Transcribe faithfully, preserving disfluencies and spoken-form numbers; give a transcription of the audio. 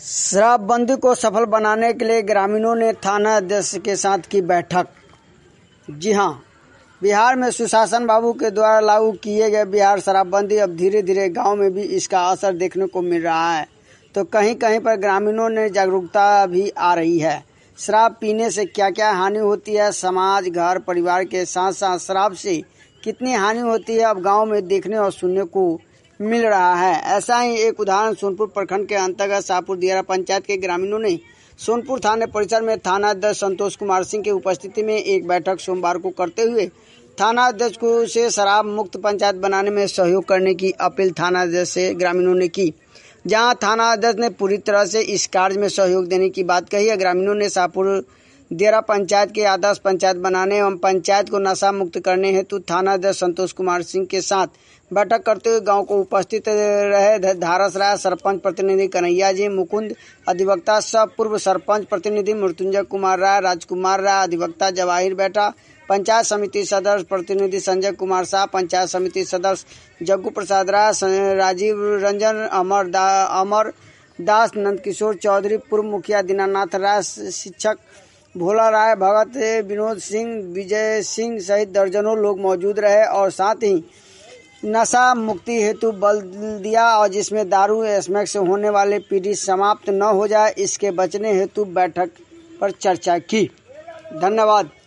शराबबंदी को सफल बनाने के लिए ग्रामीणों ने थाना अध्यक्ष के साथ की बैठक। जी हां, बिहार में सुशासन बाबू के द्वारा लागू किए गए बिहार शराबबंदी अब धीरे धीरे गांव में भी इसका असर देखने को मिल रहा है, तो कहीं कहीं पर ग्रामीणों ने जागरूकता भी आ रही है। शराब पीने से क्या क्या हानि होती है, समाज, घर, परिवार के साथ साथ शराब से कितनी हानि होती है, अब गांव में देखने और सुनने को मिल रहा है। ऐसा ही एक उदाहरण सोनपुर प्रखंड के अंतर्गत शाहपुर दियारा पंचायत के ग्रामीणों ने सोनपुर थाने परिसर में थाना अध्यक्ष संतोष कुमार सिंह की उपस्थिति में एक बैठक सोमवार को करते हुए थाना अध्यक्ष को से शराब मुक्त पंचायत बनाने में सहयोग करने की अपील थाना अध्यक्ष से ग्रामीणों ने की, जहां थाना अध्यक्ष ने पूरी तरह से इस कार्य में सहयोग देने की बात कही है। ग्रामीणों ने शाहपुर दियारा पंचायत के आदर्श पंचायत बनाने एवं पंचायत को नशा मुक्त करने हेतु थाना अध्यक्ष संतोष कुमार सिंह के साथ बैठक करते हुए गांव को उपस्थित रहे धारस राय, सरपंच प्रतिनिधि कन्हैया जी मुकुंद, अधिवक्ता सब पूर्व सरपंच प्रतिनिधि मृत्युंजय कुमार राय, राजकुमार राय, अधिवक्ता जवाहिर बेटा, पंचायत समिति सदस्य प्रतिनिधि संजय कुमार शाह, पंचायत समिति सदस्य जग्गू प्रसाद राय, राजीव रंजन, अमर दा अमर दास, नंदकिशोर चौधरी, पूर्व मुखिया दीनानाथ राय, शिक्षक भोला राय, भगत विनोद सिंह, विजय सिंह सहित दर्जनों लोग मौजूद रहे और साथ ही नशा मुक्ति हेतु बल दिया और जिसमें दारू स्मैक से होने वाले पीढ़ी समाप्त न हो जाए, इसके बचने हेतु बैठक पर चर्चा की। धन्यवाद।